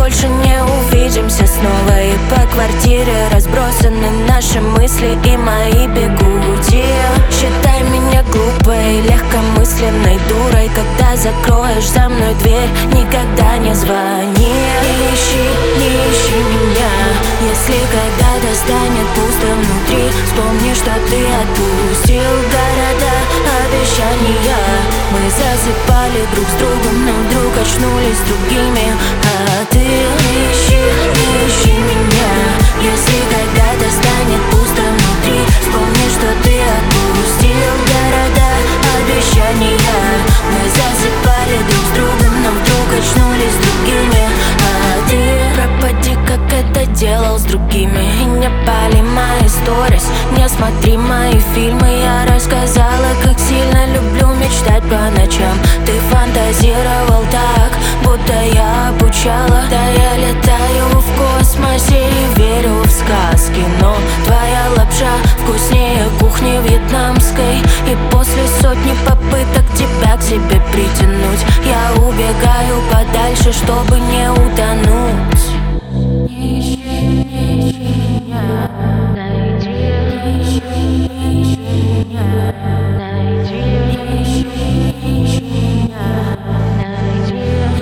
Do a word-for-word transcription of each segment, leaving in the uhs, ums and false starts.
больше не увидимся снова. И по квартире разбросаны наши мысли и мои бегути. Считай меня глупой, легкомысленной дурой, когда закроешь за мной дверь, никогда не звони. Не ищи, не ищи меня, если когда-то станет пусто внутри. Вспомни, что ты отпустил города, обещания. Мы засыпали друг с другом, но вдруг очнулись другими. А ты не ищи, не ищи меня, если когда-то станет пусто внутри. Вспомни, что ты отпустил города, обещания. Мы засыпали друг с другом, но вдруг очнулись другими. А ты пропади, как это делал с другими. И не пали мои сторис, не смотри мои фильмы. Я рассказала, как сильно люблю мечтать по ночам. Ты фантазировал так, будто я обучала. Да я летаю в космосе и верю в сказки, но твоя лапша вкуснее кухни вьетнамской. И после сотни попыток тебя к себе притянуть, я убегаю подальше, чтобы не утонуть. Не ищи, не ищи меня, найди. Не ищи, не ищи меня, найди. Не ищи, не ищи меня, найди.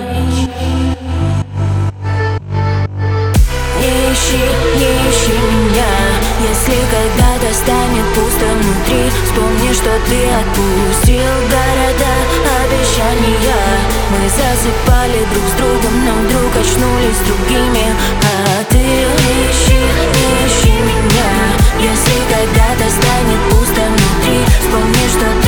Не ищи, не ищи меня, если когда-то станет пусто внутри. Вспомни, что ты отпустил города, обещания. Мы засыпали друг с другом, но вдруг очнулись другими. А ты не ищи, не ищи меня, если когда-то станет пусто внутри. Вспомни, что